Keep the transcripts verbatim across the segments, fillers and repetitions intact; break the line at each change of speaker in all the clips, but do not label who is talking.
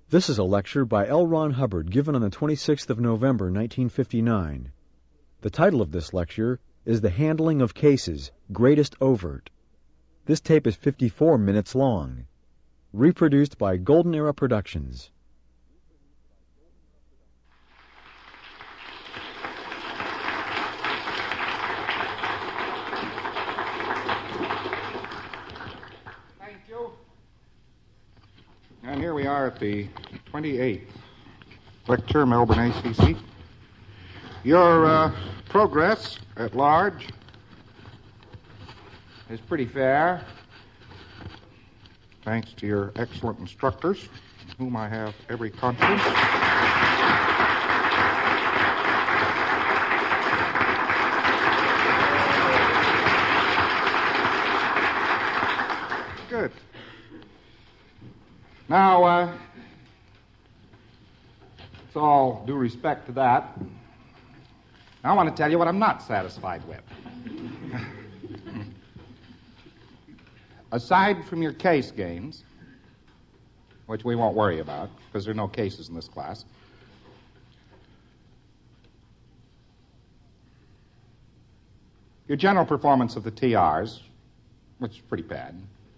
This is a lecture by L. Ron Hubbard given on the twenty-sixth of November, nineteen fifty-nine. The title of this lecture is The Handling of Cases, Greatest Overt. This tape is fifty-four minutes long. Reproduced by Golden Era Productions.
Thank you. And here we are at the twenty-eighth lecture, Melbourne A C C. Your uh, progress at large is pretty fair, thanks to your excellent instructors, in whom I have every confidence. Good. Now, uh, with all due respect to that, I want to tell you what I'm not satisfied with. Aside from your case gains, which we won't worry about because there are no cases in this class, your general performance of the T Rs, which is pretty bad,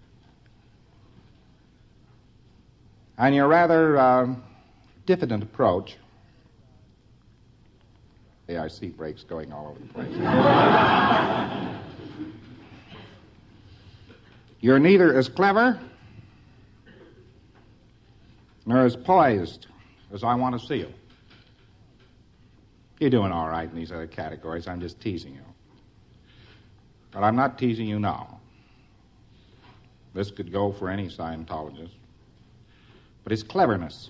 and your rather uh, diffident approach. A R C breaks going all over the place. You're neither as clever nor as poised as I want to see you. You're doing all right in these other categories. I'm just teasing you. But I'm not teasing you now. This could go for any Scientologist. But his cleverness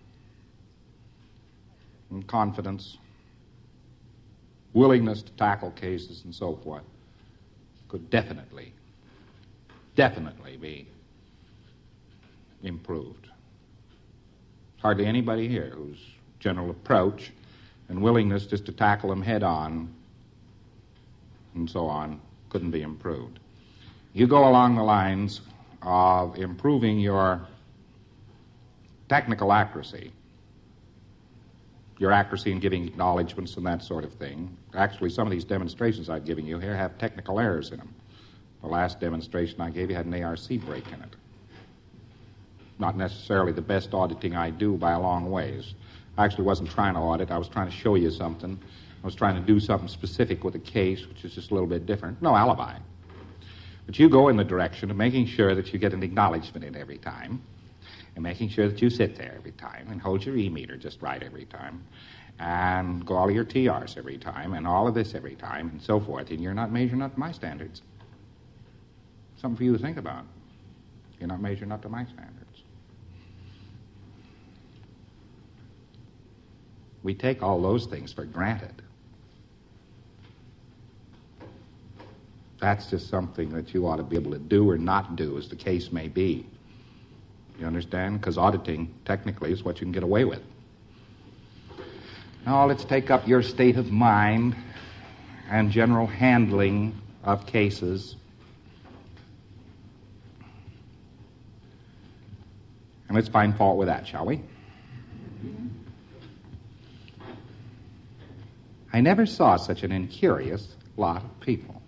and confidence, willingness to tackle cases and so forth could definitely, definitely be improved. Hardly anybody here whose general approach and willingness just to tackle them head on and so on couldn't be improved. You go along the lines of improving your technical accuracy, your accuracy in giving acknowledgments and that sort of thing. Actually, some of these demonstrations I've given you here have technical errors in them. The last demonstration I gave you had an A R C break in it. Not necessarily the best auditing I do by a long ways. I actually wasn't trying to audit. I was trying to show you something. I was trying to do something specific with a case, which is just a little bit different. No alibi. But you go in the direction of making sure that you get an acknowledgement in every time, and making sure that you sit there every time and hold your E-meter just right every time, and go all of your T Rs every time, and all of this every time, and so forth, and you're not measuring up to my standards. Something for you to think about. You're not measuring up to my standards. We take all those things for granted. That's just something that you ought to be able to do or not do, as the case may be. You understand? Because auditing, technically, is what you can get away with. Now, let's take up your state of mind and general handling of cases. And let's find fault with that, shall we? I never saw such an incurious lot of people.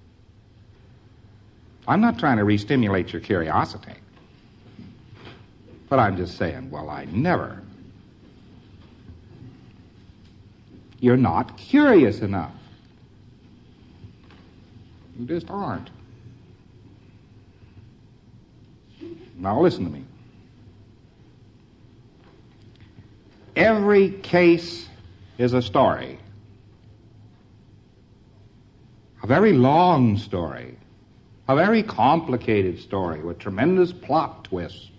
I'm not trying to re-stimulate your curiosity. But I'm just saying, well, I never. You're not curious enough. You just aren't. Now listen to me. Every case is a story. A very long story. A very complicated story with tremendous plot twists.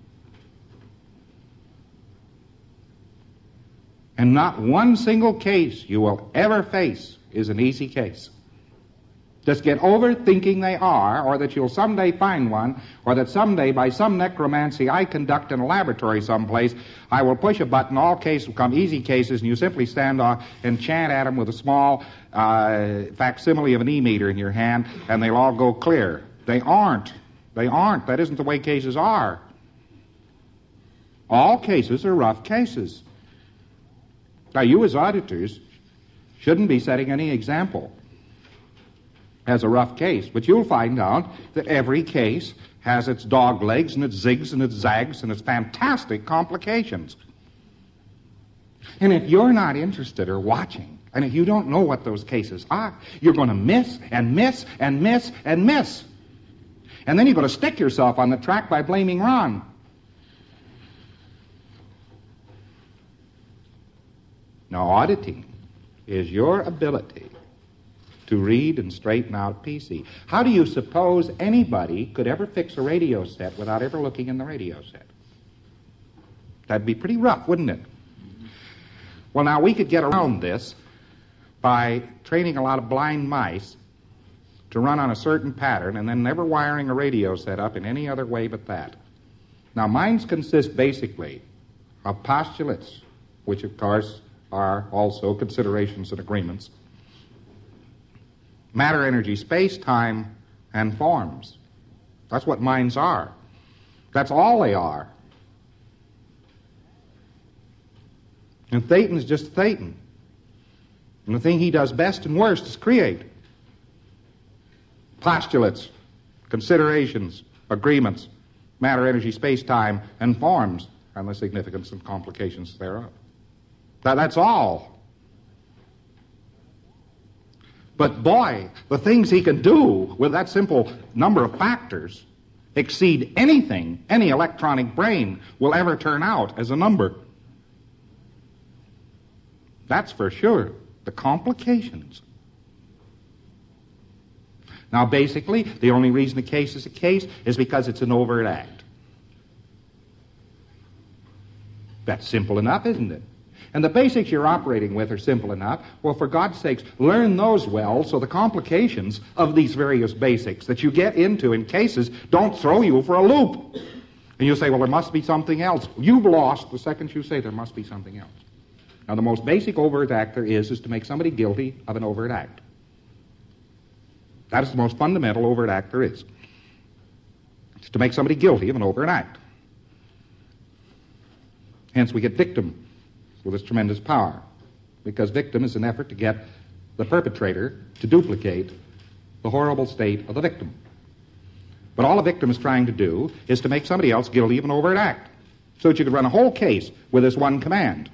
And not one single case you will ever face is an easy case. Just get over thinking they are, or that you'll someday find one, or that someday by some necromancy I conduct in a laboratory someplace, I will push a button, all cases will become easy cases, and you simply stand off and chant at them with a small uh, facsimile of an E-meter in your hand, and they'll all go clear. They aren't. They aren't. That isn't the way cases are. All cases are rough cases. Now, you as auditors shouldn't be setting any example as a rough case, but you'll find out that every case has its dog legs and its zigs and its zags and its fantastic complications. And if you're not interested or watching, and if you don't know what those cases are, you're going to miss and miss and miss and miss. And then you're going to stick yourself on the track by blaming Ron. Now, auditing is your ability to read and straighten out P C. How do you suppose anybody could ever fix a radio set without ever looking in the radio set? That'd be pretty rough, wouldn't it? Well, now, we could get around this by training a lot of blind mice to run on a certain pattern and then never wiring a radio set up in any other way but that. Now, minds consist basically of postulates, which, of course, are also considerations and agreements. Matter, energy, space, time, and forms. That's what minds are. That's all they are. And Thetan's just Thetan. And the thing he does best and worst is create. Postulates, considerations, agreements, matter, energy, space, time, and forms, and the significance and complications thereof. That, that's all. But boy, the things he can do with that simple number of factors exceed anything any electronic brain will ever turn out as a number. That's for sure. The complications. Now, basically, the only reason a case is a case is because it's an overt act. That's simple enough, isn't it? And the basics you're operating with are simple enough. Well, for God's sakes, learn those well so the complications of these various basics that you get into in cases don't throw you for a loop. And you'll say, well, there must be something else. You've lost the second you say there must be something else. Now, the most basic overt act there is is to make somebody guilty of an overt act. That is the most fundamental overt act there is. It's to make somebody guilty of an overt act. Hence, we get victim with this tremendous power, because victim is an effort to get the perpetrator to duplicate the horrible state of the victim. But all a victim is trying to do is to make somebody else guilty of an overt act, so that you could run a whole case with this one command.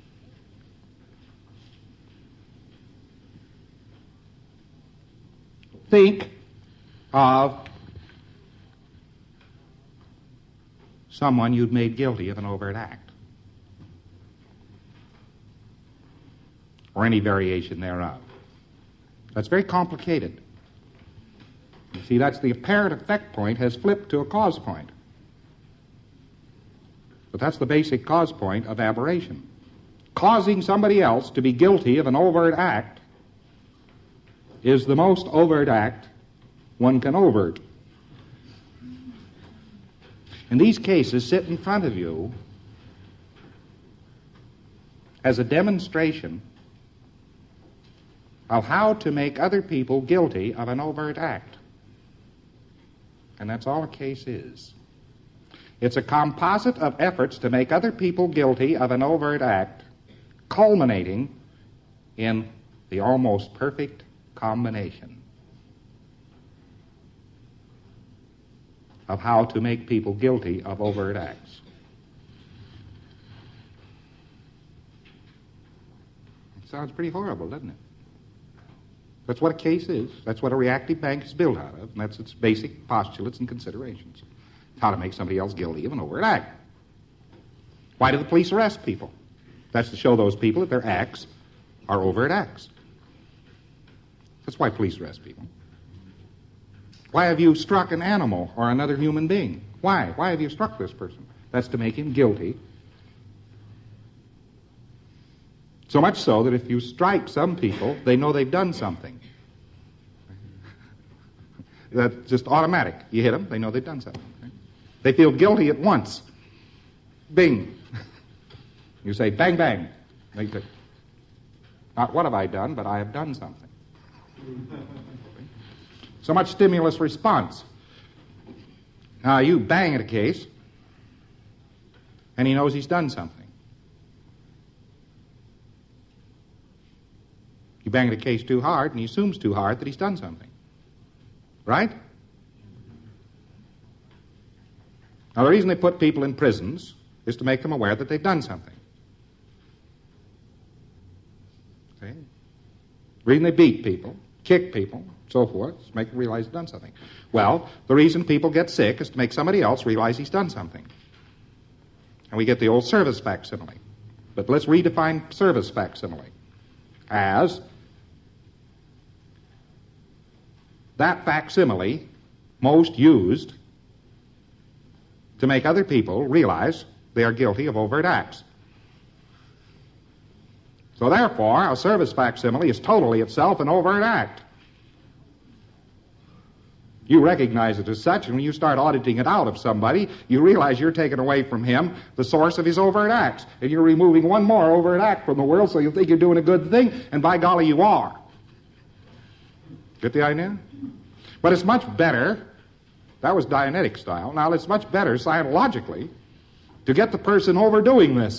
Think of someone you'd made guilty of an overt act, or any variation thereof. That's very complicated. You see, that's the apparent effect point has flipped to a cause point. But that's the basic cause point of aberration. Causing somebody else to be guilty of an overt act is the most overt act one can overt. And these cases sit in front of you as a demonstration of how to make other people guilty of an overt act. And that's all a case is. It's a composite of efforts to make other people guilty of an overt act, culminating in the almost perfect combination of how to make people guilty of overt acts. It sounds pretty horrible, doesn't it? That's what a case is. That's what a reactive bank is built out of, and that's its basic postulates and considerations. How to make somebody else guilty of an overt act. Why do the police arrest people? That's to show those people that their acts are overt acts. That's why police arrest people. Why have you struck an animal or another human being? Why? Why have you struck this person? That's to make him guilty. So much so that if you strike some people, they know they've done something. That's just automatic. You hit them, they know they've done something. They feel guilty at once. Bing. You say, bang, bang. They say, not what have I done, but I have done something. So much stimulus response. Now, you bang at a case, and he knows he's done something. You bang the case too hard, and he assumes too hard that he's done something. Right? Now, the reason they put people in prisons is to make them aware that they've done something. See? The reason they beat people, kick people, so forth, is to make them realize they've done something. Well, the reason people get sick is to make somebody else realize he's done something. And we get the old service facsimile. But let's redefine service facsimile as that facsimile most used to make other people realize they are guilty of overt acts. So therefore, a service facsimile is totally itself an overt act. You recognize it as such, and when you start auditing it out of somebody, you realize you're taking away from him the source of his overt acts, and you're removing one more overt act from the world, so you think you're doing a good thing, and by golly, you are. Get the idea? But it's much better, that was Dianetic style, now it's much better scientologically to get the person overdoing this.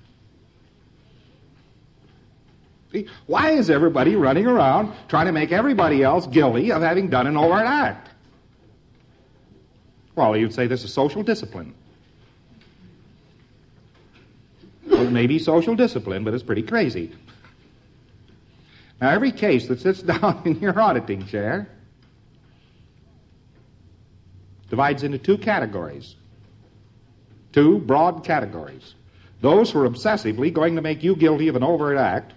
See, why is everybody running around trying to make everybody else guilty of having done an overt act? Well, you'd say this is social discipline. Well, it may be social discipline, but it's pretty crazy. Now, every case that sits down in your auditing chair divides into two categories, two broad categories. Those who are obsessively going to make you guilty of an overt act.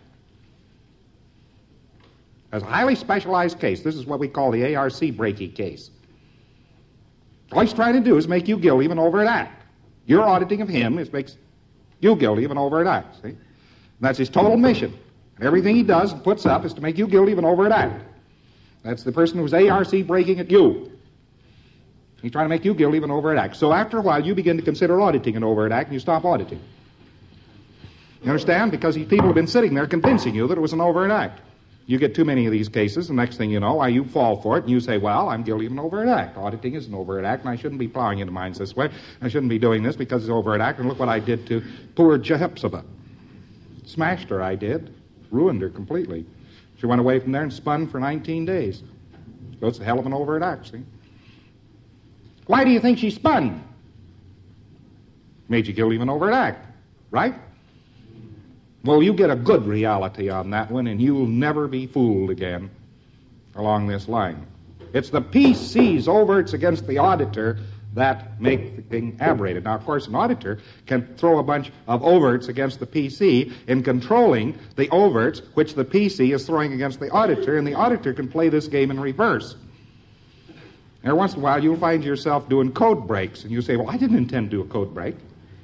As a highly specialized case, this is what we call the A R C Breaky case. All he's trying to do is make you guilty of an overt act. Your auditing of him is makes you guilty of an overt act. See? And that's his total mission. And everything he does and puts up is to make you guilty of an overt act. That's the person who's A R C breaking at you. He's trying to make you guilty of an overt act. So after a while, you begin to consider auditing an overt act, and you stop auditing. You understand? Because these people have been sitting there convincing you that it was an overt act. You get too many of these cases, and next thing you know, why, you fall for it, and you say, well, I'm guilty of an overt act. Auditing is an overt act, and I shouldn't be plowing into mines this way. I shouldn't be doing this because it's an overt act, and look what I did to poor Jehoshaphat. Smashed her, I did. Ruined her completely. She went away from there and spun for nineteen days. So it's a hell of an overt act, see? Why do you think she spun? Made you guilty of an overt act, right? Well, you get a good reality on that one, and you'll never be fooled again along this line. It's the P C's overts against the auditor that make the thing aberrated. Now, of course, an auditor can throw a bunch of overts against the P C in controlling the overts which the P C is throwing against the auditor, and the auditor can play this game in reverse. Every once in a while, you'll find yourself doing code breaks, and you say, well, I didn't intend to do a code break.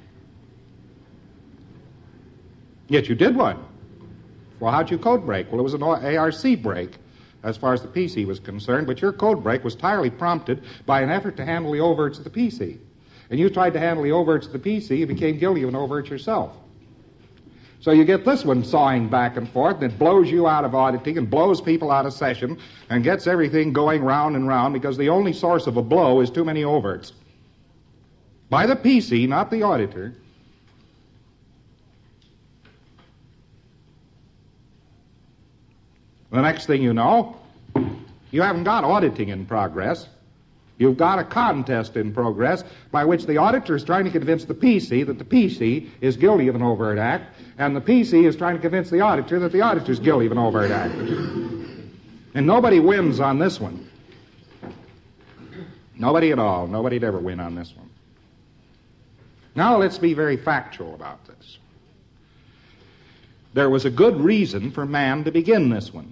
Yet you did one. Well, how'd you code break? Well, it was an A R C break as far as the P C was concerned, but your code break was entirely prompted by an effort to handle the overts of the P C. And you tried to handle the overts of the P C, you became guilty of an overt yourself. So you get this one sawing back and forth, and it blows you out of auditing and blows people out of session and gets everything going round and round because the only source of a blow is too many overts. By the P C, not the auditor. The next thing you know, you haven't got auditing in progress. You've got a contest in progress by which the auditor is trying to convince the P C that the P C is guilty of an overt act, and the P C is trying to convince the auditor that the auditor is guilty of an overt act. And nobody wins on this one. Nobody at all. Nobody'd ever win on this one. Now let's be very factual about this. There was a good reason for man to begin this one.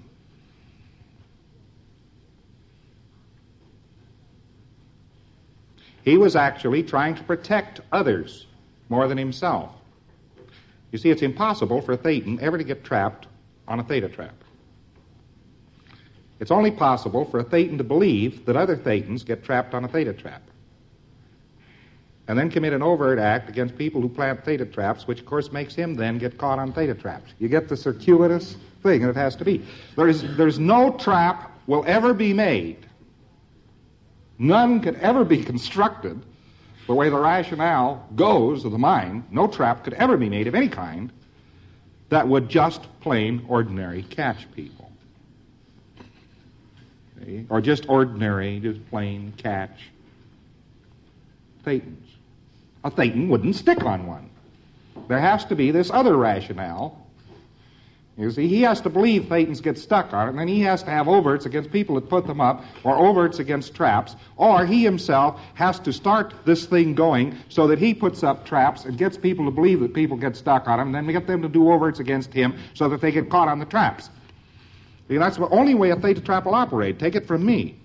He was actually trying to protect others more than himself. You see, it's impossible for a Thetan ever to get trapped on a theta trap. It's only possible for a Thetan to believe that other Thetans get trapped on a theta trap, and then commit an overt act against people who plant theta traps, which of course makes him then get caught on theta traps. You get the circuitous thing, and it has to be. There's, there's no trap will ever be made. None can ever be constructed the way the rationale goes of the mind, no trap could ever be made of any kind that would just plain ordinary catch people. See? Or just ordinary, just plain catch Thetans. A Thetan wouldn't stick on one. There has to be this other rationale. You see, he has to believe Thetans get stuck on it, and then he has to have overts against people that put them up, or overts against traps, or he himself has to start this thing going so that he puts up traps and gets people to believe that people get stuck on him, and then we get them to do overts against him so that they get caught on the traps. See, that's the only way a Theta trap will operate. Take it from me.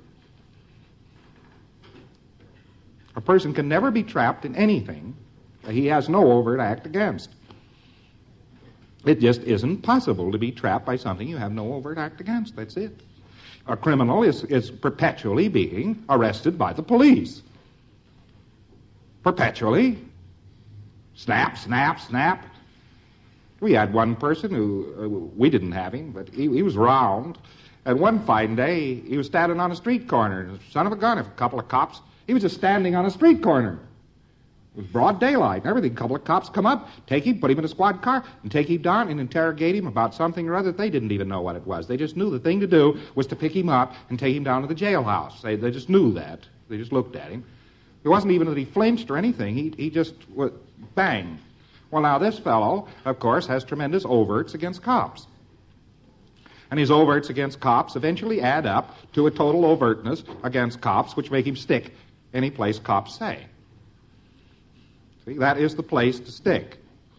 A person can never be trapped in anything that he has no overt act against. It just isn't possible to be trapped by something you have no overt act against. That's it. A criminal is, is perpetually being arrested by the police. Perpetually. Snap, snap, snap. We had one person who, uh, we didn't have him, but he, he was round. And one fine day, he was standing on a street corner. Son of a gun, if a couple of cops, he was just standing on a street corner. It was broad daylight and everything. A couple of cops come up, take him, put him in a squad car, and take him down and interrogate him about something or other. They didn't even know what it was. They just knew the thing to do was to pick him up and take him down to the jailhouse. They, they just knew that. They just looked at him. It wasn't even that he flinched or anything. He, he just, was, bang. Well, now this fellow, of course, has tremendous overts against cops. And his overts against cops eventually add up to a total overtness against cops, which make him stick any place cops say. See, that is the place to stick.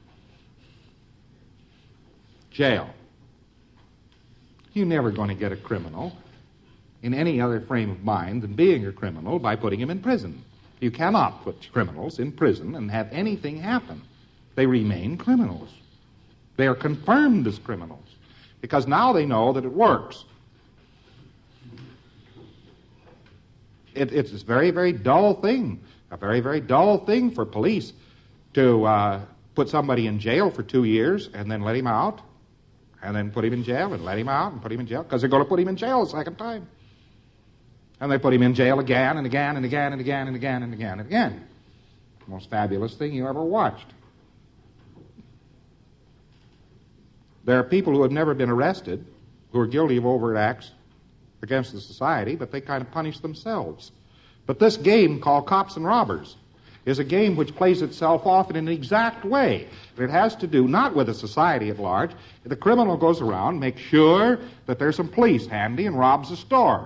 Jail. You're never going to get a criminal in any other frame of mind than being a criminal by putting him in prison. You cannot put criminals in prison and have anything happen. They remain criminals. They are confirmed as criminals because now they know that it works. It, it's a very, very dull thing. A very, very dull thing for police to uh, put somebody in jail for two years and then let him out, and then put him in jail and let him out and put him in jail, because they're going to put him in jail a second time. And they put him in jail again and again and again and again and again and again and again. The most fabulous thing you ever watched. There are people who have never been arrested who are guilty of overt acts against the society, but they kind of punish themselves. But this game called Cops and Robbers is a game which plays itself off in an exact way. It has to do not with the society at large. The criminal goes around, makes sure that there's some police handy, and robs a store.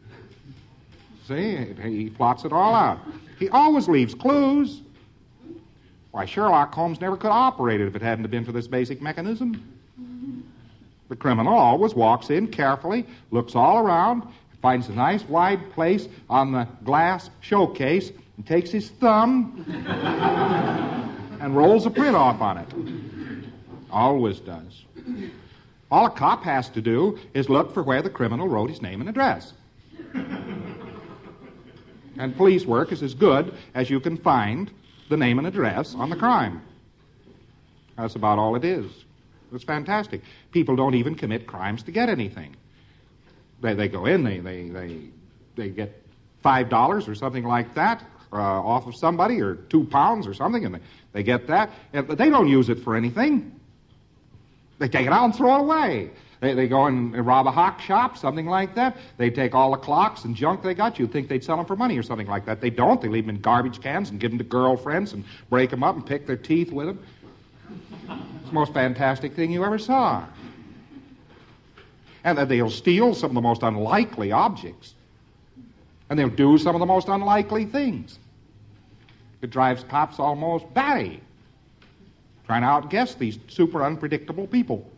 See, he plots it all out. He always leaves clues. Why, Sherlock Holmes never could have operated if it hadn't been for this basic mechanism. The criminal always walks in carefully, looks all around, finds a nice wide place on the glass showcase, and takes his thumb and rolls a print off on it. Always does. All a cop has to do is look for where the criminal wrote his name and address. And police work is as good as you can find the name and address on the crime. That's about all it is. It's fantastic. People don't even commit crimes to get anything. They they go in, they they they, they get five dollars or something like that uh, off of somebody, or two pounds or something, and they, they get that. And they don't use it for anything. They take it out and throw it away. They they go and rob a hock shop, something like that. They take all the clocks and junk they got. You'd think they'd sell them for money or something like that. They don't. They leave them in garbage cans and give them to girlfriends and break them up and pick their teeth with them. It's the most fantastic thing you ever saw. And they'll steal some of the most unlikely objects. And they'll do some of the most unlikely things. It drives cops almost batty, trying to outguess these super unpredictable people.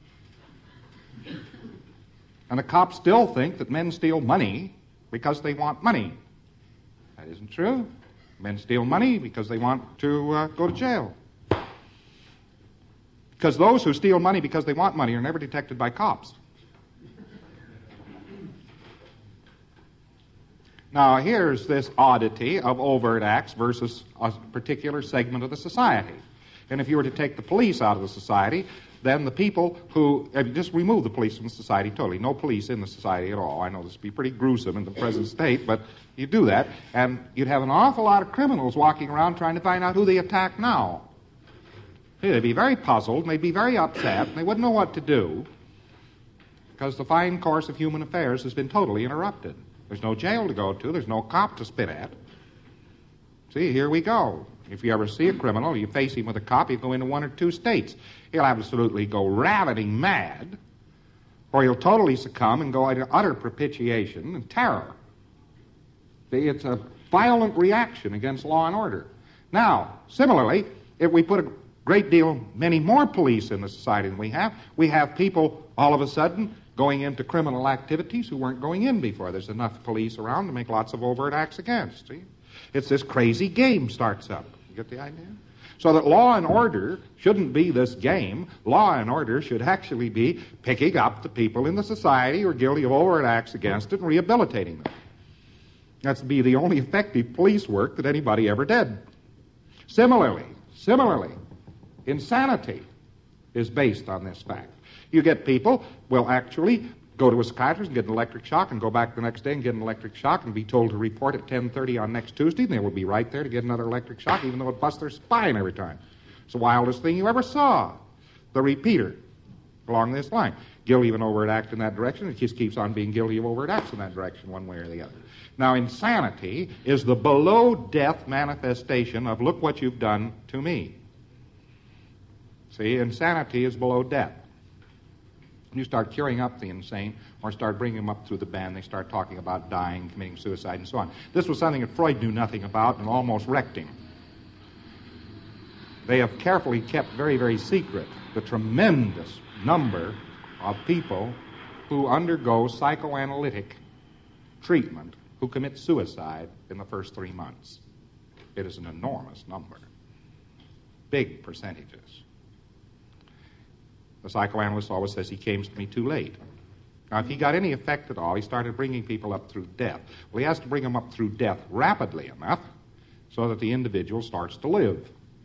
And the cops still think that men steal money because they want money. That isn't true. Men steal money because they want to uh, go to jail. Because those who steal money because they want money are never detected by cops. Now, here's this oddity of overt acts versus a particular segment of the society. And if you were to take the police out of the society, then the people who, uh, just remove the police from society totally. No police in the society at all. I know this would be pretty gruesome in the present state, but you do that, and you'd have an awful lot of criminals walking around trying to find out who they attack now. They'd be very puzzled, and they'd be very upset, and they wouldn't know what to do, because the fine course of human affairs has been totally interrupted. There's no jail to go to. There's no cop to spit at. See, here we go. If you ever see a criminal, you face him with a cop, you go into one or two states. He'll absolutely go ravening mad, or he'll totally succumb and go into utter propitiation and terror. See, it's a violent reaction against law and order. Now, similarly, if we put a great deal, many more police in the society than we have, we have people all of a sudden going into criminal activities who weren't going in before. There's enough police around to make lots of overt acts against. See? It's this crazy game starts up. You get the idea? So that law and order shouldn't be this game. Law and order should actually be picking up the people in the society who are guilty of overt acts against it and rehabilitating them. That's to be the only effective police work that anybody ever did. Similarly, similarly, insanity is based on this fact. You get people will actually go to a psychiatrist and get an electric shock and go back the next day and get an electric shock and be told to report at ten thirty on next Tuesday, and they will be right there to get another electric shock, even though it busts their spine every time. It's the wildest thing you ever saw. The repeater along this line. Guilty of an overt act in that direction, it just keeps on being guilty of overt acts in that direction, one way or the other. Now, insanity is the below-death manifestation of, look what you've done to me. See, insanity is below death. You start curing up the insane or start bringing them up through the band, they start talking about dying, committing suicide, and so on. This was something that Freud knew nothing about and almost wrecked him. They have carefully kept very, very secret the tremendous number of people who undergo psychoanalytic treatment who commit suicide in the first three months. It is an enormous number. Big percentages. The psychoanalyst always says he came to me too late. Now, if he got any effect at all, he started bringing people up through death. Well, he has to bring them up through death rapidly enough so that the individual starts to live.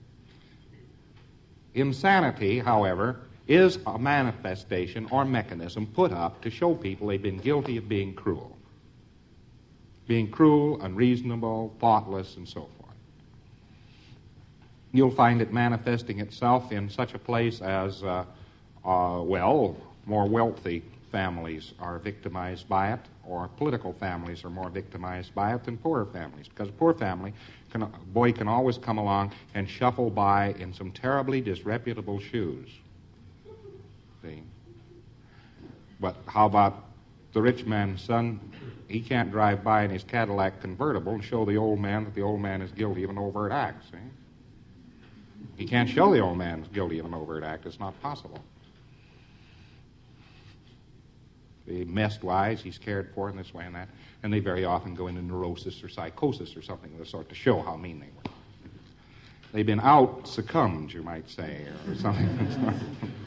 Insanity, however, is a manifestation or mechanism put up to show people they've been guilty of being cruel. Being cruel, unreasonable, thoughtless, and so forth. You'll find it manifesting itself in such a place as, uh, uh, well, more wealthy families are victimized by it, or political families are more victimized by it than poorer families. Because a poor family, can, a boy can always come along and shuffle by in some terribly disreputable shoes. See? But how about the rich man's son? He can't drive by in his Cadillac convertible and show the old man that the old man is guilty of an overt act, see? He can't show the old man is guilty of an overt act. It's not possible. They messed-wise, he's cared for in this way and that, and they very often go into neurosis or psychosis or something of the sort to show how mean they were. They've been out-succumbed, you might say, or something.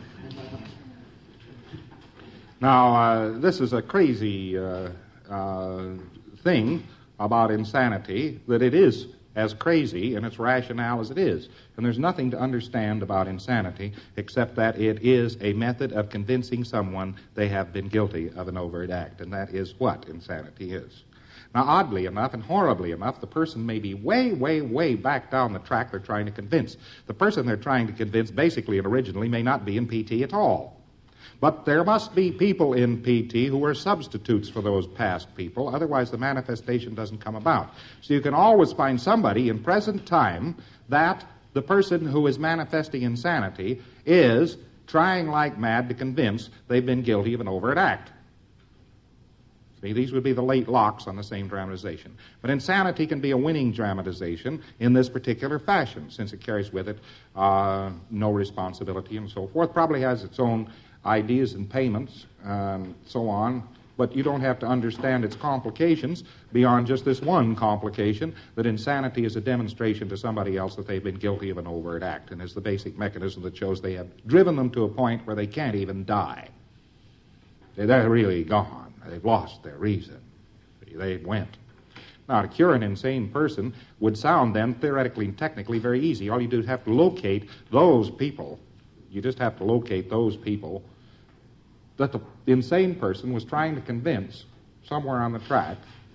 Now, uh, this is a crazy uh, uh, thing about insanity, that it is as crazy in its rationale as it is. And there's nothing to understand about insanity except that it is a method of convincing someone they have been guilty of an overt act. And that is what insanity is. Now, oddly enough and horribly enough, the person may be way, way, way back down the track they're trying to convince. The person they're trying to convince basically and originally may not be in P T at all. But there must be people in P T who are substitutes for those past people, otherwise the manifestation doesn't come about. So you can always find somebody in present time that the person who is manifesting insanity is trying like mad to convince they've been guilty of an overt act. See, these would be the late Locks on the same dramatization. But insanity can be a winning dramatization in this particular fashion, since it carries with it uh, no responsibility and so forth. Probably has its own ideas and payments and so on, but you don't have to understand its complications beyond just this one complication, that insanity is a demonstration to somebody else that they've been guilty of an overt act, and is the basic mechanism that shows they have driven them to a point where they can't even die. They're really gone. They've lost their reason. They went. Now, to cure an insane person would sound then theoretically and technically very easy. All you do is have to locate those people You just have to locate those people that the insane person was trying to convince somewhere on the track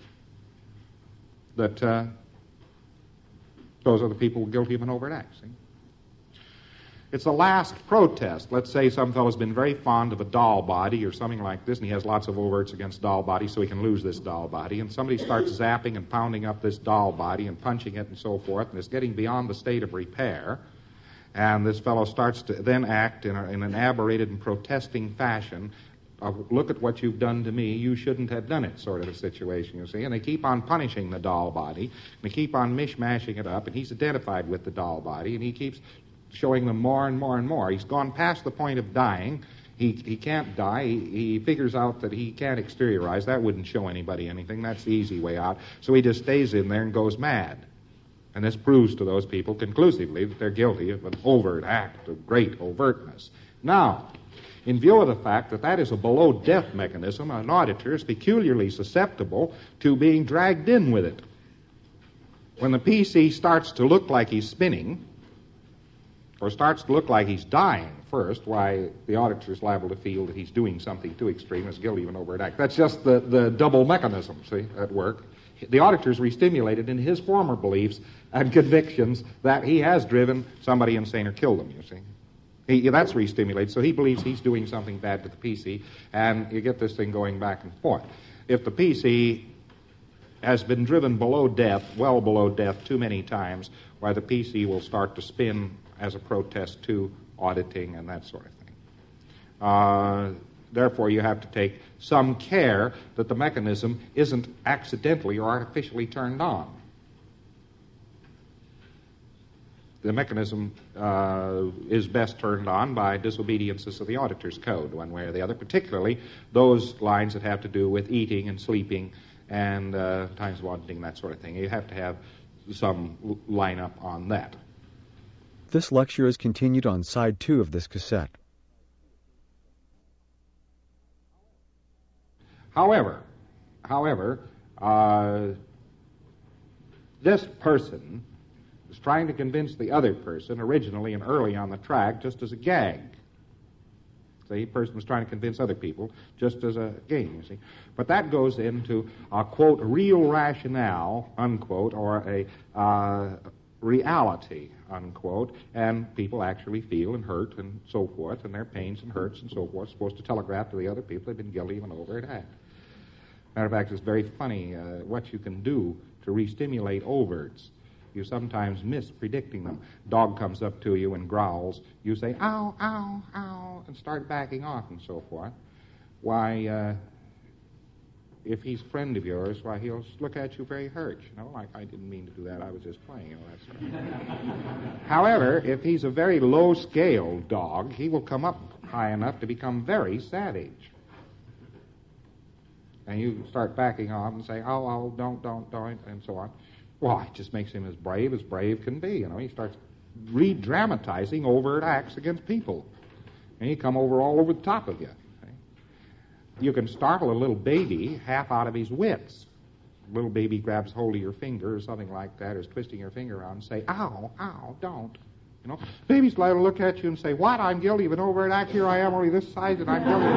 that uh, those are the people guilty of an overt act. See? It's the last protest. Let's say some fellow's been very fond of a doll body or something like this, and he has lots of overts against doll bodies so he can lose this doll body, and somebody starts zapping and pounding up this doll body and punching it and so forth, and it's getting beyond the state of repair, and this fellow starts to then act in, a, in an aberrated and protesting fashion of, look at what you've done to me, you shouldn't have done it, sort of a situation, you see. And they keep on punishing the doll body, and they keep on mishmashing it up, and he's identified with the doll body, and he keeps showing them more and more and more. He's gone past the point of dying. He he can't die. He, he figures out that he can't exteriorize. That wouldn't show anybody anything. That's the easy way out. So he just stays in there and goes mad. And this proves to those people conclusively that they're guilty of an overt act of great overtness. Now, in view of the fact that that is a below-death mechanism, an auditor is peculiarly susceptible to being dragged in with it. When the P C starts to look like he's spinning, or starts to look like he's dying first, why, the auditor is liable to feel that he's doing something too extreme, is guilty of an overt act. That's just the, the double mechanism, see, at work. The auditor is re-stimulated in his former beliefs and convictions that he has driven somebody insane or killed them, you see. He, that's re-stimulated, so he believes he's doing something bad to the P C, and you get this thing going back and forth. If the P C has been driven below death, well below death, too many times, why, the P C will start to spin as a protest to auditing and that sort of thing. Uh, therefore, you have to take some care that the mechanism isn't accidentally or artificially turned on. The mechanism uh, is best turned on by disobediences of the auditor's code, one way or the other, particularly those lines that have to do with eating and sleeping and uh, times of auditing, that sort of thing. You have to have some l- line-up on that.
This lecture is continued on side two of this cassette.
However, however, uh, this person was trying to convince the other person originally and early on the track just as a gag. The person was trying to convince other people just as a game, you see. But that goes into a, quote, real rationale, unquote, or a uh, reality, unquote, and people actually feel and hurt and so forth, and their pains and hurts and so forth, supposed to telegraph to the other people they've been guilty of an overt act. Matter of fact, it's very funny uh, what you can do to re-stimulate overts. You sometimes miss predicting them. Dog comes up to you and growls. You say, ow, ow, ow, and start backing off and so forth. Why, uh, if he's a friend of yours, why, he'll look at you very hurt, you know, like, I didn't mean to do that, I was just playing, you know, that sort of thing. However, if he's a very low-scale dog, he will come up high enough to become very savage. And you start backing off and say, oh, oh, don't, don't, don't, and so on. Well, it just makes him as brave as brave can be, you know. He starts re-dramatizing overt acts against people. And he come over all over the top of you. You can startle a little baby half out of his wits. A little baby grabs hold of your finger or something like that, or is twisting your finger around and say, ow, ow, don't. You know, baby's liable to look at you and say, what, I'm guilty of an overt act? Here I am, only this size, and I'm guilty of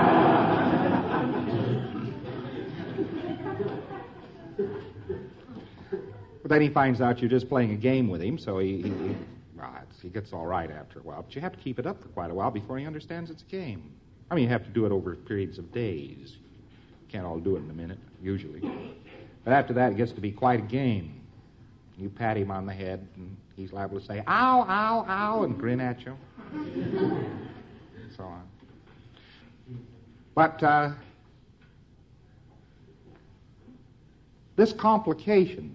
But then he finds out you're just playing a game with him, so he, he, he, well, he gets all right after a while. But you have to keep it up for quite a while before he understands it's a game. I mean, you have to do it over periods of days. You can't all do it in a minute, usually. But after that, it gets to be quite a game. You pat him on the head, and he's liable to say, ow, ow, ow, and grin at you. And so on. But uh, this complication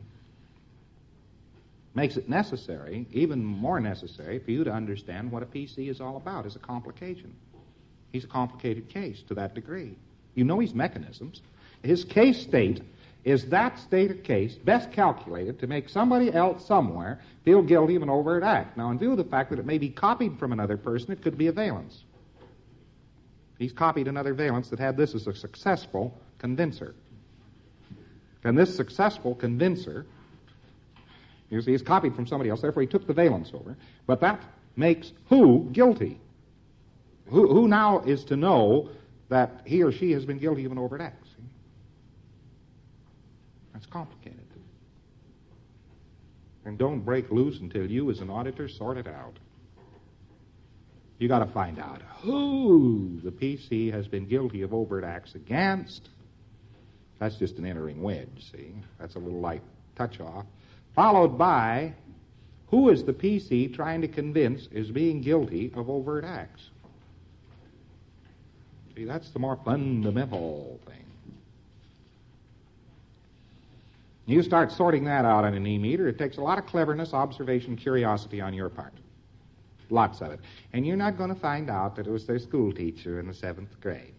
makes it necessary, even more necessary, for you to understand what a P C is all about as a complication. He's a complicated case to that degree. You know his mechanisms. His case state is that state of case best calculated to make somebody else somewhere feel guilty of an overt act. Now, in view of the fact that it may be copied from another person, it could be a valence. He's copied another valence that had this as a successful convincer. And this successful convincer, you see, is copied from somebody else, therefore he took the valence over. But that makes who guilty? Who, who now is to know that he or she has been guilty of an overt act? See? That's complicated. And don't break loose until you, as an auditor, sort it out. You got to find out who the P C has been guilty of overt acts against. That's just an entering wedge, see? That's a little light touch-off. Followed by who is the P C trying to convince is being guilty of overt acts. See, that's the more fundamental thing. You start sorting that out on an E-meter, it takes a lot of cleverness, observation, curiosity on your part. Lots of it. And you're not going to find out that it was their school teacher in the seventh grade.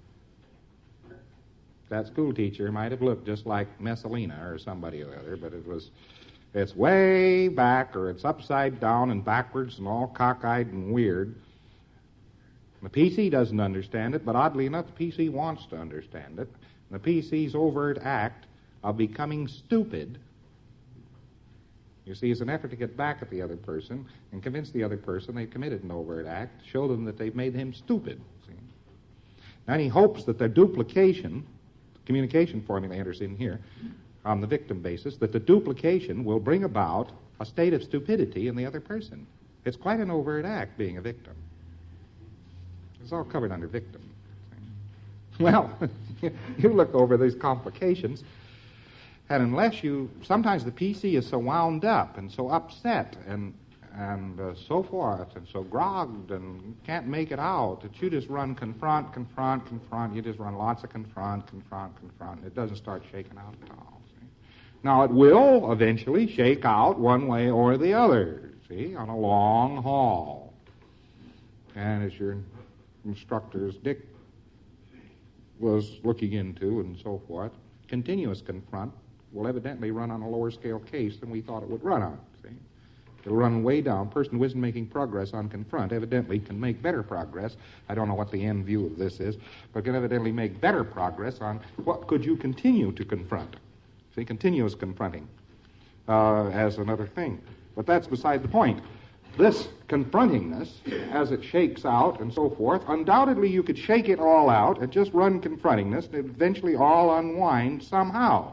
That school teacher might have looked just like Messalina or somebody or other, but it was, it's way back, or it's upside down and backwards and all cockeyed and weird. The P C doesn't understand it, but oddly enough, the P C wants to understand it. And the P C's overt act of becoming stupid, you see, is an effort to get back at the other person and convince the other person they've committed an overt act, show them that they've made him stupid. See? And he hopes that their duplication, communication formula enters in here, on the victim basis, that the duplication will bring about a state of stupidity in the other person. It's quite an overt act, being a victim. It's all covered under victim. Well, you look over these complications, and unless you, sometimes the P C is so wound up and so upset and and uh, so forth and so grogged and can't make it out that you just run confront, confront, confront. You just run lots of confront, confront, confront. And it doesn't start shaking out at all. See? Now, it will eventually shake out one way or the other, see, on a long haul. And as your instructors, Dick was looking into and so forth, continuous confront will evidently run on a lower scale case than we thought it would run on. See? It'll run way down. A person who isn't making progress on confront evidently can make better progress. I don't know what the end view of this is, but can evidently make better progress on what could you continue to confront. See, continuous confronting uh, as another thing. But that's beside the point. This confrontingness, as it shakes out and so forth, undoubtedly you could shake it all out and just run confrontingness and eventually all unwind somehow.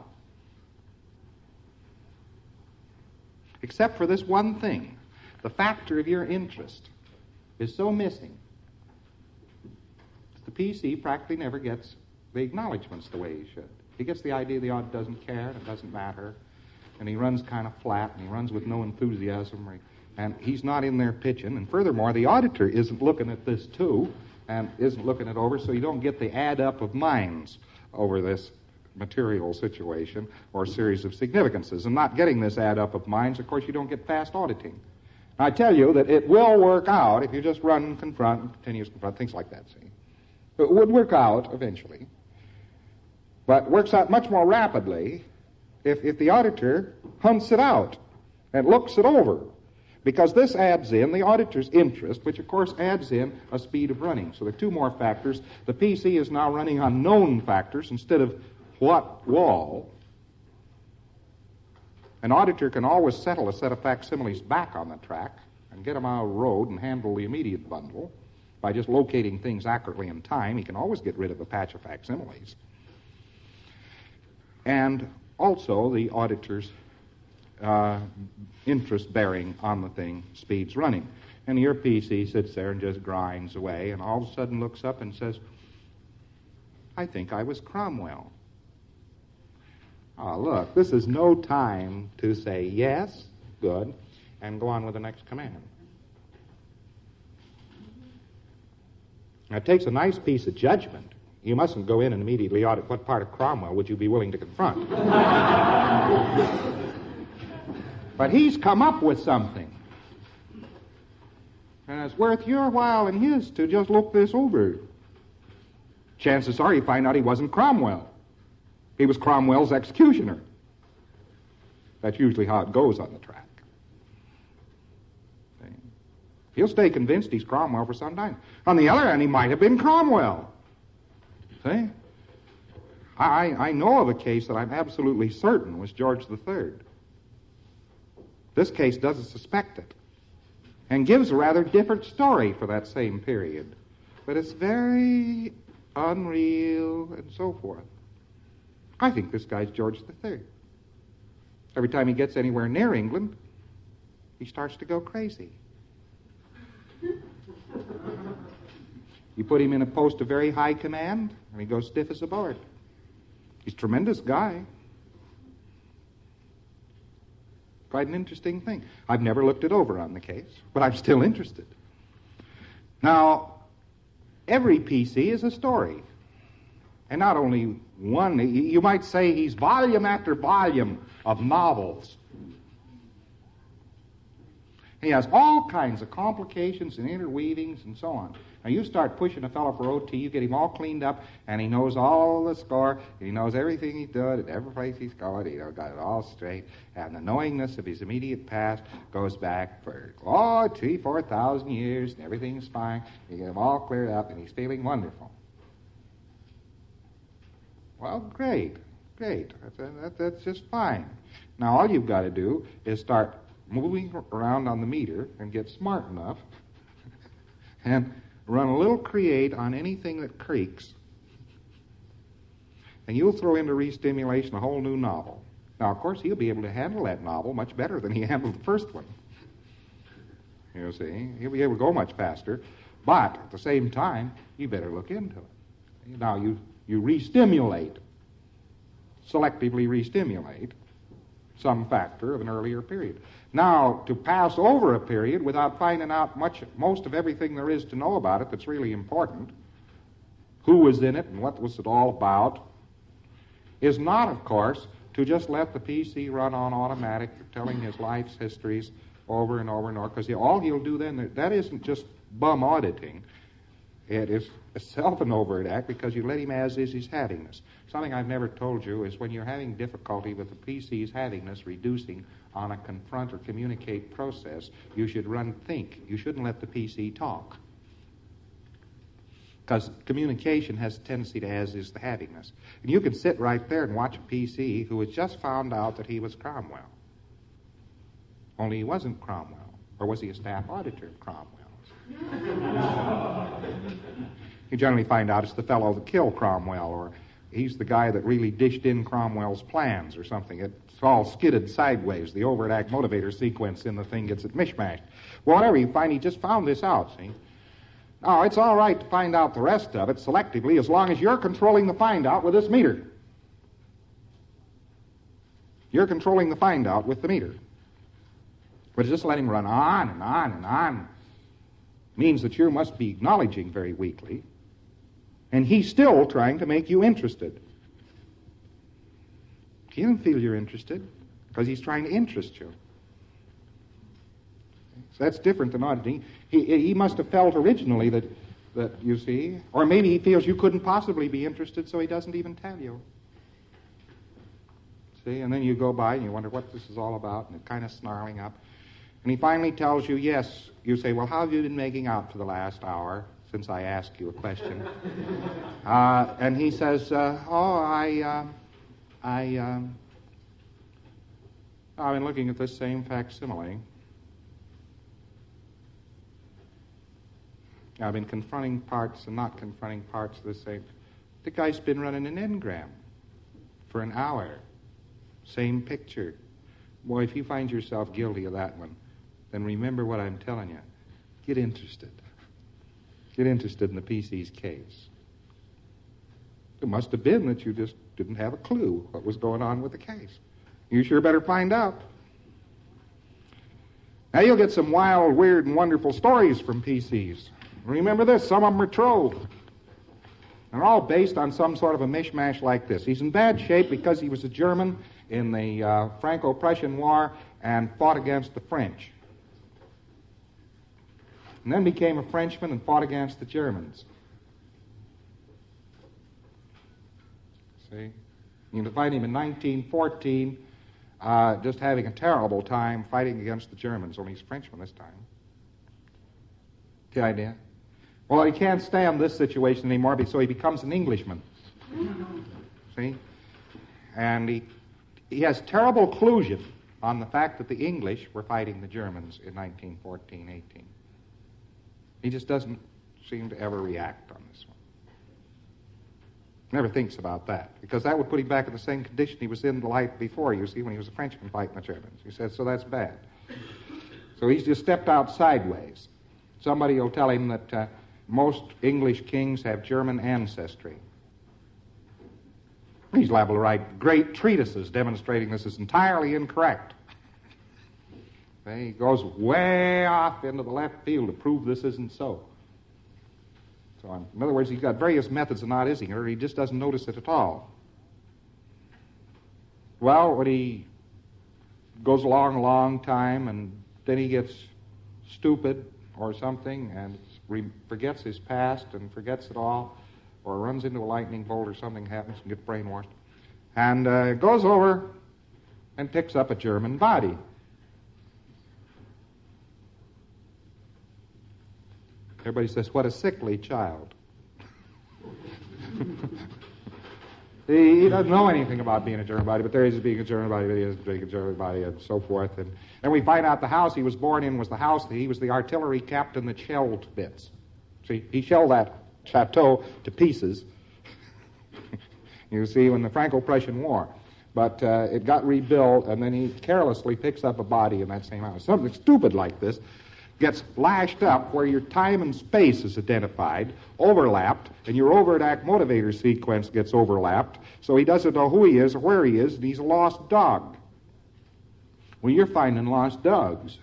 Except for this one thing. The factor of your interest is so missing that the P C practically never gets the acknowledgments the way he should. He gets the idea the auditor doesn't care, and it doesn't matter, and he runs kind of flat, and he runs with no enthusiasm, or, and he's not in there pitching. And furthermore, the auditor isn't looking at this too, and isn't looking it over, so you don't get the add-up of minds over this material situation or series of significances. And not getting this add-up of minds, of course, you don't get fast auditing. I tell you that it will work out if you just run, confront, continuous confront, things like that, see. It would work out eventually, but works out much more rapidly if, if the auditor hunts it out and looks it over, because this adds in the auditor's interest, which of course adds in a speed of running. So there are two more factors. The P C is now running on known factors instead of what wall. An auditor can always settle a set of facsimiles back on the track and get them out of the road and handle the immediate bundle by just locating things accurately in time. He can always get rid of a patch of facsimiles. And also the auditor's uh, interest bearing on the thing speeds running. And your P C sits there and just grinds away and all of a sudden looks up and says, I think I was Cromwell. Oh, look, this is no time to say yes, good, and go on with the next command. Now, it takes a nice piece of judgment. You mustn't go in and immediately audit what part of Cromwell would you be willing to confront. But he's come up with something. And it's worth your while and his to just look this over. Chances are you find out he wasn't Cromwell. He was Cromwell's executioner. That's usually how it goes on the track. See? He'll stay convinced he's Cromwell for some time. On the other hand, he might have been Cromwell. See? I, I know of a case that I'm absolutely certain was George the Third. This case doesn't suspect it, and gives a rather different story for that same period. but it's very unreal and so forth. I think this guy's George the Third. Every time he gets anywhere near England, he starts to go crazy. You put him in a post of very high command, and he goes stiff as a board. He's a tremendous guy. Quite an interesting thing. I've never looked it over on the case, but I'm still interested. Now, every P C is a story. And not only one, you might say he's volume after volume of novels. He has all kinds of complications and interweavings and so on. Now, you start pushing a fellow for O T, you get him all cleaned up, and he knows all the score, and he knows everything he's done, and every place he's going, he got it all straight, and the knowingness of his immediate past goes back for, oh, three, four thousand years, and everything's fine. You get him all cleared up, and he's feeling wonderful. Well, great, great. That's, that, that's just fine. Now, all you've got to do is start moving around on the meter and get smart enough and run a little create on anything that creaks, and you'll throw into re-stimulation a whole new novel. Now, of course, he'll be able to handle that novel much better than he handled the first one. You see, he'll be able to go much faster, but at the same time, you better look into it. Now, you, you re-stimulate, selectively re-stimulate some factor of an earlier period. Now, to pass over a period without finding out much, most of everything there is to know about it that's really important, who was in it and what was it all about, is not, of course, to just let the P C run on automatic, telling his life's histories over and over and over, because all he'll do then, that isn't just bum auditing. It is itself an overt act, because you let him as is his havingness. Something I've never told you is when you're having difficulty with the P C's havingness reducing on a confront or communicate process, you should run think. You shouldn't let the P C talk. Because communication has a tendency to as is the havingness. And you can sit right there and watch a P C who has just found out that he was Cromwell. Only he wasn't Cromwell. Or was he a staff auditor of Cromwell's? You generally find out it's the fellow that killed Cromwell, or he's the guy that really dished in Cromwell's plans or something. It's all skidded sideways. The overt act motivator sequence in the thing gets it mishmashed. Well, whatever you find, he just found this out, see? Now, it's all right to find out the rest of it selectively as long as you're controlling the find out with this meter. You're controlling the find out with the meter. But just let him run on and on and on means that you must be acknowledging very weakly, and he's still trying to make you interested. He doesn't feel you're interested because he's trying to interest you. So that's different than auditing. He, he must have felt originally that, that, you see, or maybe he feels you couldn't possibly be interested, so he doesn't even tell you. See, and then you go by and you wonder what this is all about, and it's kind of snarling up. And he finally tells you, yes. You say, well, how have you been making out for the last hour since I asked you a question? uh, and he says, uh, oh, I, uh, I, um, I've been looking at this same facsimile. I've been confronting parts and not confronting parts of the same. The guy's been running an engram for an hour. Same picture. Boy, if you find yourself guilty of that one, then remember what I'm telling you. Get interested. Get interested in the P C's case. It must have been that you just didn't have a clue what was going on with the case. You sure better find out. Now, you'll get some wild, weird, and wonderful stories from P Cs. Remember this, some of them are true. They're all based on some sort of a mishmash like this. He's in bad shape because he was a German in the uh, Franco-Prussian War and fought against the French. And then became a Frenchman and fought against the Germans. See? You can find him in nineteen fourteen uh, just having a terrible time fighting against the Germans, only he's a Frenchman this time. The idea? Well, he can't stand this situation anymore, so he becomes an Englishman. See? And he, he has terrible collusion on the fact that the English were fighting the Germans in nineteen fourteen eighteen. He just doesn't seem to ever react on this one. Never thinks about that, because that would put him back in the same condition he was in the life before, you see, when he was a Frenchman fighting the Germans. He said, so that's bad. So he's just stepped out sideways. Somebody will tell him that uh, most English kings have German ancestry. He's liable to write great treatises demonstrating this is entirely incorrect. He goes way off into the left field to prove this isn't so. So, in other words, he's got various methods of not ising it, or he just doesn't notice it at all. Well, when he goes along a long time and then he gets stupid or something and re- forgets his past and forgets it all, or runs into a lightning bolt or something happens and gets brainwashed, and uh, goes over and picks up a German body. Everybody says, what a sickly child. he, he doesn't know anything about being a German body, but there is being a German body, but he is being a German body, and so forth. And, and we find out the house he was born in was the house that he was the artillery captain that shelled bits. See, he shelled that chateau to pieces, you see, in the Franco-Prussian War. But uh, it got rebuilt, and then he carelessly picks up a body in that same house. Something stupid like this gets flashed up where your time and space is identified, overlapped, and your overt act motivator sequence gets overlapped, so he doesn't know who he is or where he is, and he's a lost dog. Well, you're finding lost dogs.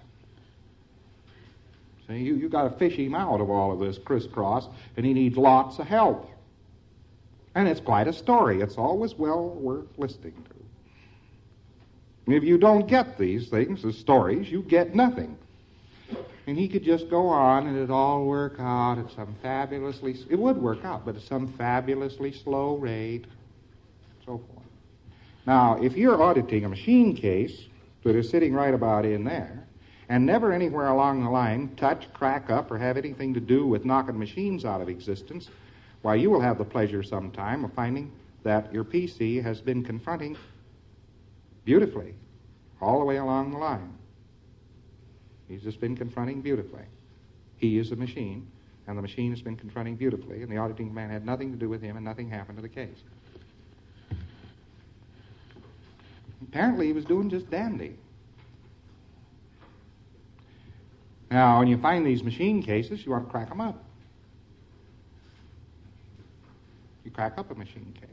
See, you, you got to fish him out of all of this crisscross, and he needs lots of help. And it's quite a story. It's always well worth listening to. If you don't get these things as stories, you get nothing. And he could just go on and it'd all work out at some fabulously, it would work out, but at some fabulously slow rate, so forth. Now, if you're auditing a machine case that is sitting right about in there, and never anywhere along the line touch, crack up, or have anything to do with knocking machines out of existence, why, you will have the pleasure sometime of finding that your P C has been confronting beautifully all the way along the line. He's just been confronting beautifully. He is a machine, and the machine has been confronting beautifully, and the auditing command had nothing to do with him, and nothing happened to the case. Apparently, he was doing just dandy. Now, when you find these machine cases, you want to crack them up. You crack up a machine case.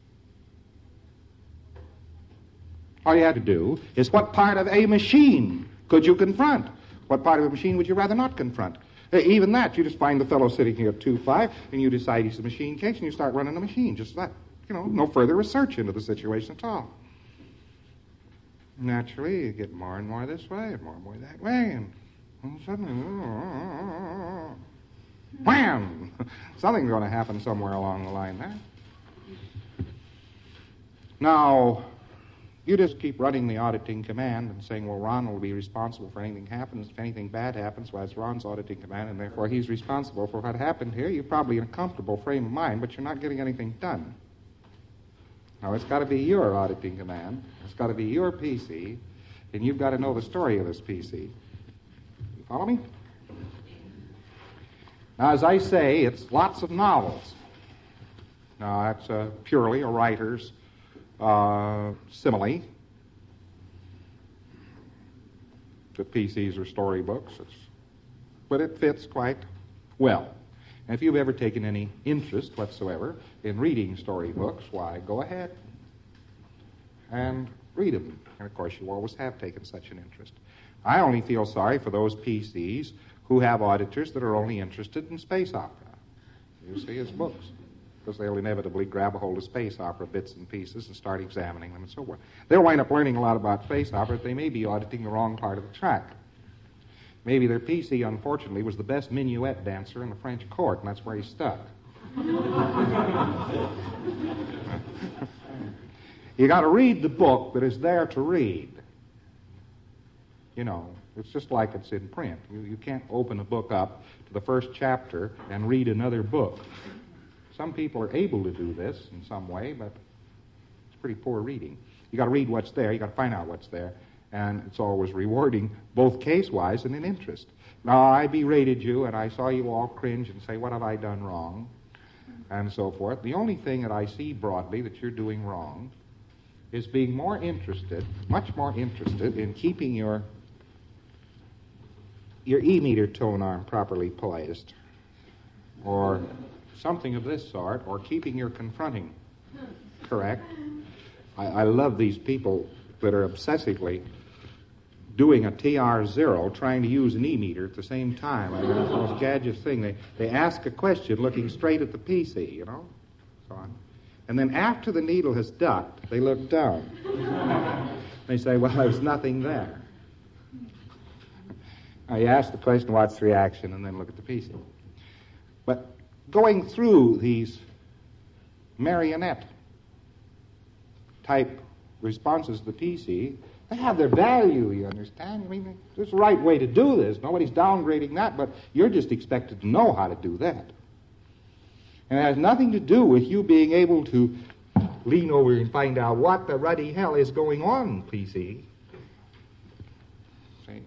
All you have to do is, what part of a machine could you confront? What part of a machine would you rather not confront? Uh, even that, you just find the fellow sitting here at two five, and you decide he's a machine case, and you start running the machine, just that. You know, no further research into the situation at all. Naturally, you get more and more this way, and more and more that way, and all of a sudden, oh, wham! Something's going to happen somewhere along the line there. Now, you just keep running the auditing command and saying, well, Ron will be responsible for anything happens. If anything bad happens, well, it's Ron's auditing command, and therefore he's responsible for what happened here. You're probably in a comfortable frame of mind, but you're not getting anything done. Now, it's got to be your auditing command. It's got to be your P C, and you've got to know the story of this P C. You follow me? Now, as I say, it's lots of novels. Now, that's uh, purely a writer's Uh, simile. The P Cs are storybooks, it's, but it fits quite well. And if you've ever taken any interest whatsoever in reading storybooks, why, go ahead and read them. And of course, you always have taken such an interest. I only feel sorry for those P Cs who have auditors that are only interested in space opera. You see, his books. Because they'll inevitably grab a hold of space opera bits and pieces and start examining them and so forth. They'll wind up learning a lot about space opera, but they may be auditing the wrong part of the track. Maybe their P C, unfortunately, was the best minuet dancer in the French court, and that's where he's stuck. You got to read the book that is there to read. You know, it's just like it's in print. You, you can't open a book up to the first chapter and read another book. Some people are able to do this in some way, but it's pretty poor reading. You got to read what's there. You got to find out what's there, and it's always rewarding, both case-wise and in interest. Now, I berated you, and I saw you all cringe and say, what have I done wrong? And so forth. The only thing that I see broadly that you're doing wrong is being more interested, much more interested, in keeping your your E-meter tone arm properly poised, or something of this sort, or keeping your confronting correct. I, I love these people that are obsessively doing a T R zero, trying to use an E-meter at the same time. I mean, it's the most gadget thing. They, they ask a question looking straight at the P C, you know, so on. And then after the needle has ducked, they look down. They say, well, there's nothing there. Now, you ask the question, watch the reaction, and then look at the P C. But going through these marionette type responses to the P C, they have their value, you understand? I mean, there's a right way to do this. Nobody's downgrading that, but you're just expected to know how to do that. And it has nothing to do with you being able to lean over and find out what the ruddy hell is going on, P C. See?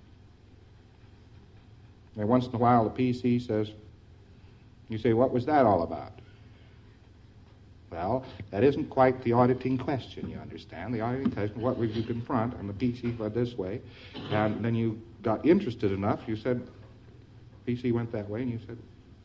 And once in a while the P C says, you say, what was that all about? Well, that isn't quite the auditing question, you understand. The auditing question, what would you confront? And the P C went this way. And then you got interested enough, you said, P C went that way, and you said,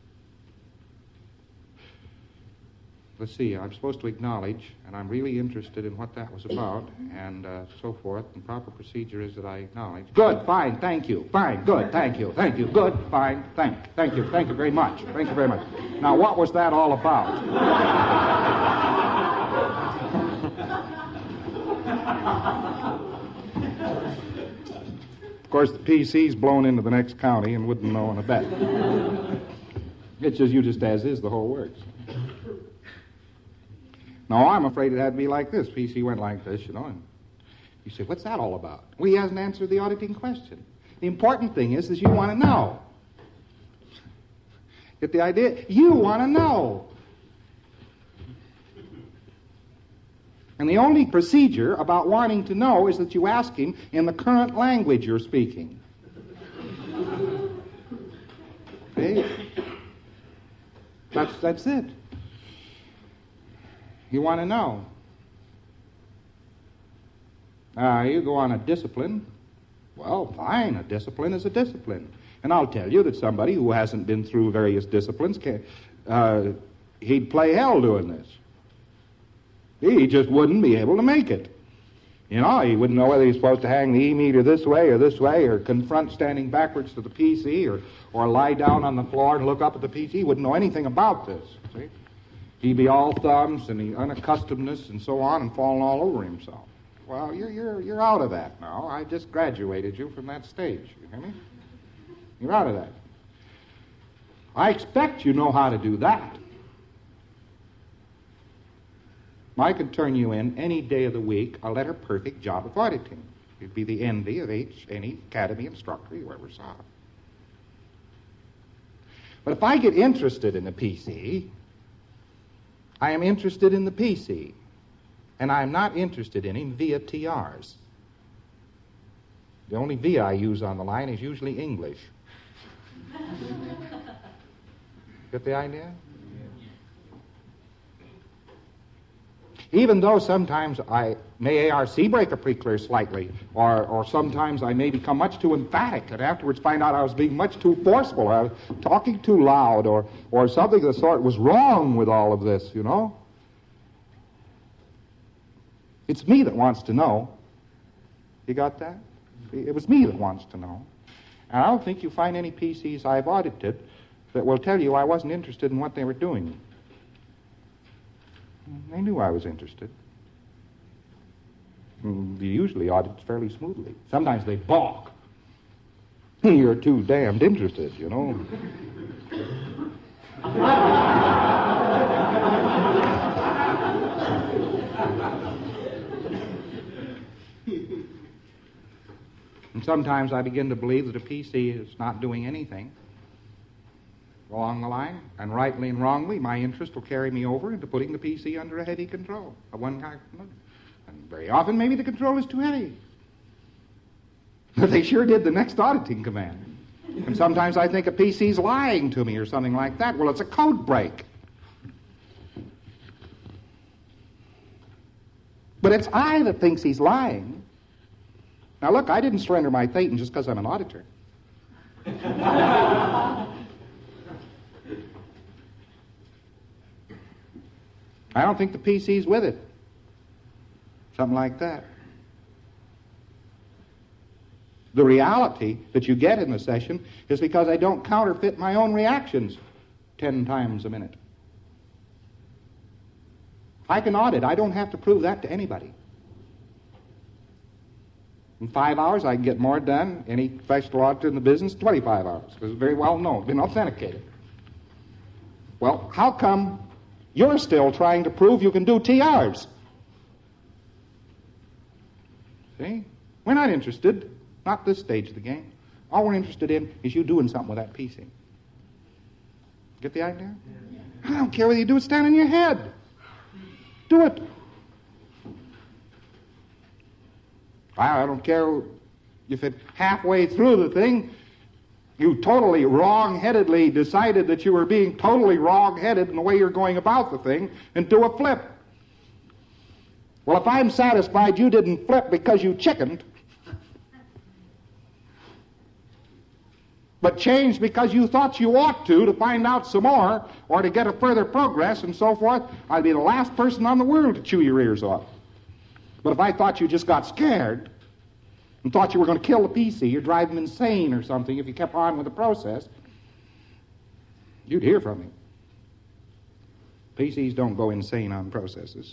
let's see, I'm supposed to acknowledge, and I'm really interested in what that was about, and uh, so forth, and proper procedure is that I acknowledge. Good, fine, thank you, fine, good, thank you, thank you, good, fine, thank, thank you, thank you very much, thank you very much. Now, what was that all about? Of course, the P C's blown into the next county and wouldn't know in a bit. It's just you just as is, the whole works. No, I'm afraid it had to be like this. P C went like this, you know, and you say, what's that all about? Well, he hasn't answered the auditing question. The important thing is that you want to know. Get the idea? You want to know. And the only procedure about wanting to know is that you ask him in the current language you're speaking. See? That's, that's it. You want to know. Uh, you go on a discipline. Well, fine, a discipline is a discipline. And I'll tell you that somebody who hasn't been through various disciplines, can, uh, he'd play hell doing this. He just wouldn't be able to make it. You know, he wouldn't know whether he's supposed to hang the E-meter this way or this way, or confront standing backwards to the P C, or, or lie down on the floor and look up at the P C. He wouldn't know anything about this, see? He'd be all thumbs and he unaccustomedness and so on and falling all over himself. Well, you're, you're, you're out of that now. I just graduated you from that stage. You hear me? You're out of that. I expect you know how to do that. I could turn you in any day of the week a letter-perfect job of auditing. You'd be the envy of each, any academy instructor you ever saw. But if I get interested in the P C, I am interested in the P C, and I am not interested in him via T Rs. The only via I use on the line is usually English. Get the idea? Even though sometimes I may A R C break a pre-clear slightly, or, or sometimes I may become much too emphatic and afterwards find out I was being much too forceful, or I was talking too loud, or, or something of the sort was wrong with all of this, you know. It's me that wants to know. You got that? It was me that wants to know. And I don't think you find any P Cs I've audited that will tell you I wasn't interested in what they were doing. They knew I was interested. They usually audit fairly smoothly. Sometimes they balk. You're too damned interested, you know. And sometimes I begin to believe that a P C is not doing anything along the line, and rightly and wrongly, my interest will carry me over into putting the P C under a heavy control of one kind. And very often, maybe the control is too heavy. But they sure did the next auditing command. And sometimes I think a P C's lying to me or something like that. Well, it's a code break. But it's I that thinks he's lying. Now, look, I didn't surrender my Thetan just because I'm an auditor. I don't think the P C's with it. Something like that. The reality that you get in the session is because I don't counterfeit my own reactions ten times a minute. I can audit. I don't have to prove that to anybody. In five hours, I can get more done any professional auditor in the business, twenty-five hours. It's very well known, been authenticated. Well, how come you're still trying to prove you can do T Rs? See? We're not interested. Not this stage of the game. All we're interested in is you doing something with that P C. Get the idea? I don't care whether you do it stand on your head. Do it. I don't care if it halfway through the thing you totally wrong-headedly decided that you were being totally wrong-headed in the way you're going about the thing and do a flip. Well, if I'm satisfied you didn't flip because you chickened, but changed because you thought you ought to to find out some more or to get a further progress and so forth, I'd be the last person on the world to chew your ears off. But if I thought you just got scared and thought you were going to kill the P C or drive him insane or something if you kept on with the process, you'd hear from me. P Cs don't go insane on processes.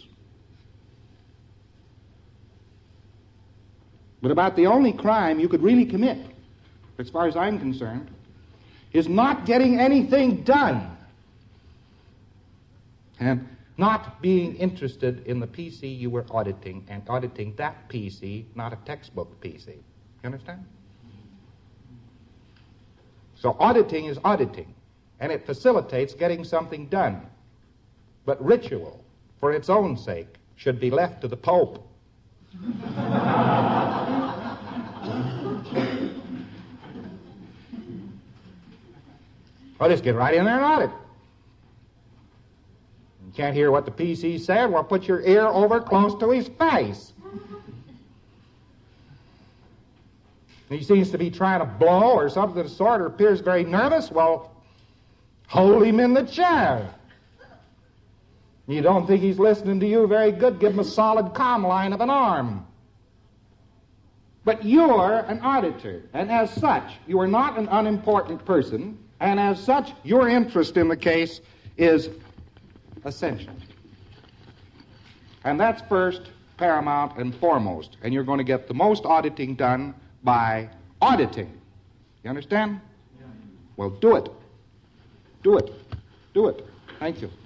But about the only crime you could really commit, as far as I'm concerned, is not getting anything done and not being interested in the P C you were auditing and auditing that P C, not a textbook P C. You understand? So auditing is auditing, and it facilitates getting something done. But ritual, for its own sake, should be left to the Pope. Well, just get right in there and audit. You can't hear what the P C said? Well, put your ear over close to his face. He seems to be trying to blow or something of the sort, or appears very nervous. Well, hold him in the chair. You don't think he's listening to you very good? Give him a solid comm line of an arm. But you're an auditor, and as such, you are not an unimportant person, and as such, your interest in the case is essential. And that's first, paramount, and foremost. And you're going to get the most auditing done by auditing. You understand? Yeah. Well, do it. Do it. Do it. Thank you.